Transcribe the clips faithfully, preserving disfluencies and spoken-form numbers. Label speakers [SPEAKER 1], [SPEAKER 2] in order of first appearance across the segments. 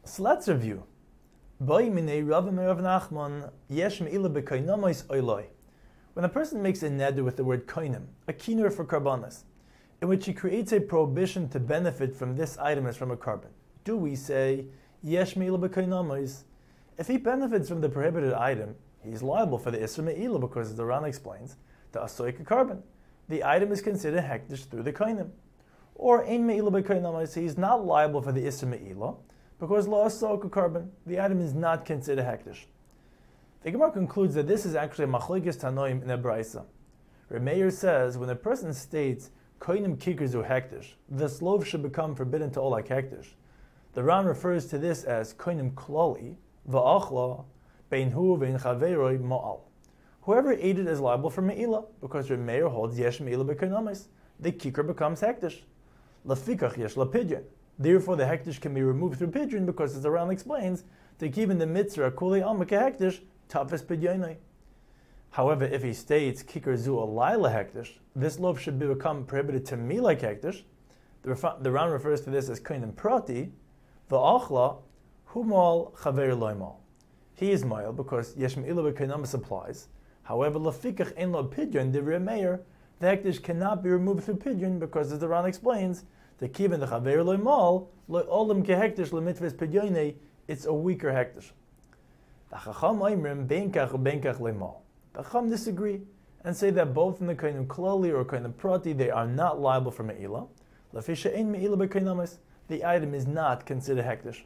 [SPEAKER 1] So let's review. When a person makes a neder with the word koinim, a kinur for karbanas, in which he creates a prohibition to benefit from this item as from a carbon, do we say, yesh me'ila b'koinamos? If he benefits from the prohibited item, he's liable for the isra me'ila because, as the Ran explains, the asoik carbon. The item is considered hektish through the koinim. Or ein me'ila b'koinamos, he's not liable for the isra me'ila because lo asoik carbon. The item is not considered hektish. The Gemara concludes that this is actually a machlokes tanoim in a brisa. Reb Meir says when a person states koinim kikers u hektish, the slov should become forbidden to all like hektish. The Ran refers to this as koinim klali va'achla bein hu vein chaveroi ma'al. Whoever ate it is liable for me'ila because Reb Meir holds yesh me'ila b'koinamis. The kikar becomes hektish. Lafikach yesh lapidyon. Therefore, the hektish can be removed through pidyon because, as the Ran explains, to keep in the mitzvah kuli alma hektish tafes pidyonai. However, if he states kikar zu alayla hektish, this love should become prohibited to me like hektish. The, ref- the Ran refers to this as koinim prati, va'achla humal chaver loimal. He is mile because yesh me'ila b'koinamis applies. However, lafikach ein lo pidyon de Reb Meir, the hektish cannot be removed through pidyon because, as the Ran explains, the kiven the chaver loimal lo olam kehektish lemitvas pidyonai, it's a weaker hektish. The Chacham oimrim benkach u benkach loimal. The Chacham disagree and say that both in the koinim klali or koinim prati they are not liable for me'ila. Lafisha ein me'ila b'koinamis, the item is not considered hektish.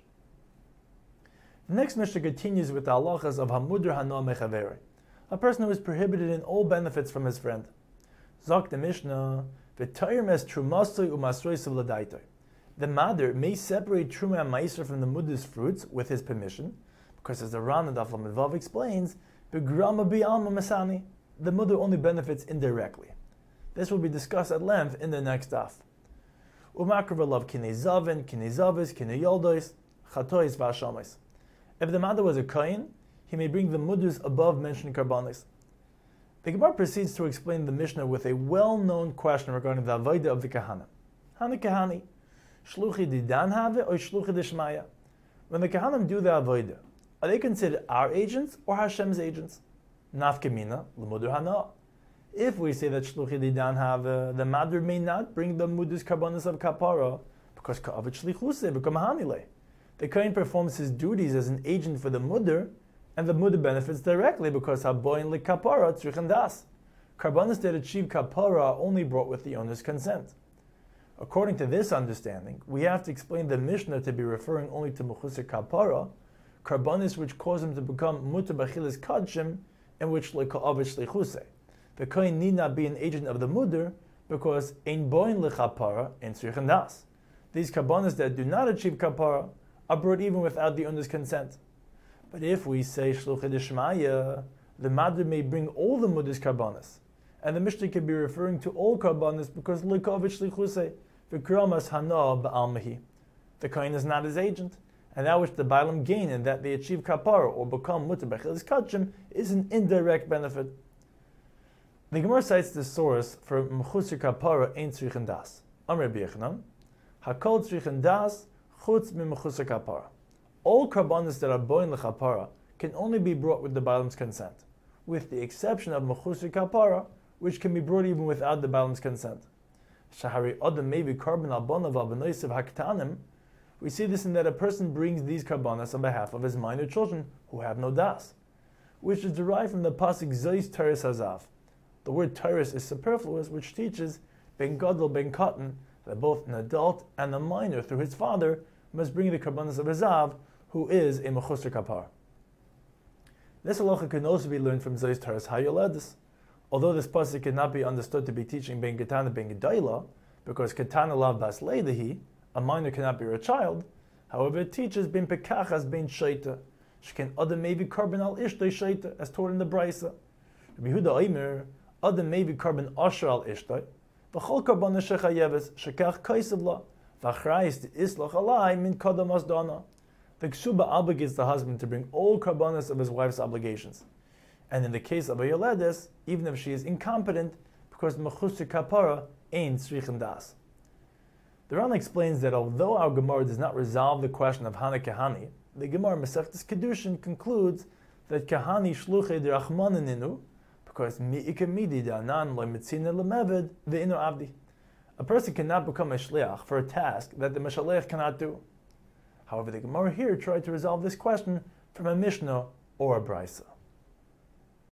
[SPEAKER 1] The next Mishnah continues with the halachas of hamudr hanoah mechaveri, a person who is prohibited in all benefits from his friend. Zok the Mishnah, v'tayr mes trumasoi umasroisav l'daitoi. The mother may separate truma and ma'aser from the mudr's fruits with his permission, because as the Ran and Daf Lamed Vav explains, b'grama bi'alma masani, the mother only benefits indirectly. This will be discussed at length in the next daf. Umakrav alav kinei zavin, kinei zavis, kinei yoldois, chatois v'ashamis. If the mother was a kohen, he may bring the mudras above mentioned karbanis. The Gemara proceeds to explain the Mishnah with a well-known question regarding the avodah of the kahana. Hana kahani, shluchi didan have or shluchi dishmaya? When the kahanim do the avodah, are they considered our agents or Hashem's agents? Nafkemina l'mudur hana. If we say that shluchi didan have, the mother may not bring the mudras karbanis of kapara because ka'avet shlichuse become hanile. The kohen performs his duties as an agent for the mudar, and the mudar benefits directly because haboin li kapara tzrichen das. Karbanis that achieve kapara are only brought with the owner's consent. According to this understanding, we have to explain the Mishnah to be referring only to mechusar kapara, karbanis which cause him to become mutar b'chilas kadshim, and which li ka'avet shlichuse. The kohen need not be an agent of the mudar because ein boin li kapara and tzrichen das. These karbanis that do not achieve kapara are brought even without the owner's consent. But if we say shluchi d'shmaya, the madr may bring all the mudras karbanis, and the Mishnah can be referring to all karbanis because l'kovich shlichuse v'kramas hana ba'almahi. The kohen is not his agent, and that which the bailam gain in that they achieve kapara or become mutar b'chilas kadshim is an indirect benefit. The Gemara cites the source for mechusar kapara ein tzrichen das. Amar Rabbi Yochanan, hakol tzrichen das chutz mimechusar kapara. All karbanis that are boin lechapara can only be brought with the bailam's consent, with the exception of mechusar kapara, which can be brought even without the bailam's consent. Shahari adam maybe carbon albonav albanoisiv haktanim. We see this in that a person brings these karbanas on behalf of his minor children who have no das, which is derived from the pasuk zois teres hazav. The word teres is superfluous, which teaches ben gadol ben katan that both an adult and a minor through his father must bring the karbanas of Hazav, who is a mechusar kapar. This halacha can also be learned from Zois Teres Hayoledis. Although this pasuk cannot be understood to be teaching ben ketana ben gedayla, because ketana lav bas leidahi, a minor cannot be a child. However, it teaches ben pekachas ben shaita, sheken adam maybe carbon al ishtay shaita, as taught in the brisa. Rabbi Yehuda Omer, adam maybe carbon asher al ishtay, v'chol karban shechayeves shekach kaisav la. The ksuba obligates the husband to bring all karbanas of his wife's obligations. And in the case of a yoledes, even if she is incompetent, because mechusar kapara ain't tzrichen das. The Ran explains that although our Gemara does not resolve the question of Hana Kahani, the Gemara Masechtas Kedushin concludes that Kahani Shluchei Derachmananinu, because Mi'ika Midi Da'anan Le'mitzina Le'meved Ve'inu Avdi. A person cannot become a shliach for a task that the Meshalech cannot do. However, the Gemara here tried to resolve this question from a Mishnah or a Brisa.